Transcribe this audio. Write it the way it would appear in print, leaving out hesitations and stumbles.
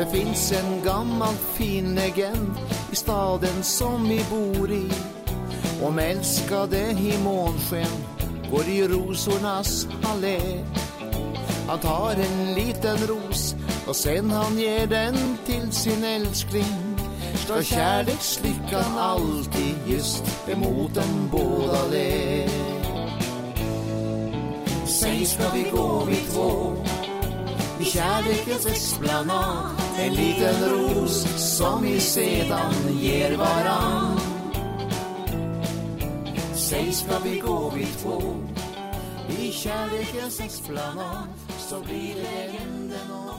Det finns en gammal fin legend i staden som vi bor i. Om älskade i månsken går i rosornas allé. Han tar en liten ros och sen han ger den till sin älskling. Ska kärlekslyckan alltid just emot dem båda le. Säg, ska vi gå vi två i kärlekens esplanad, en liten ros som vi sedan ger varann. Säg, ska vi gå vi två i kärlekens esplanad, så blir det änden.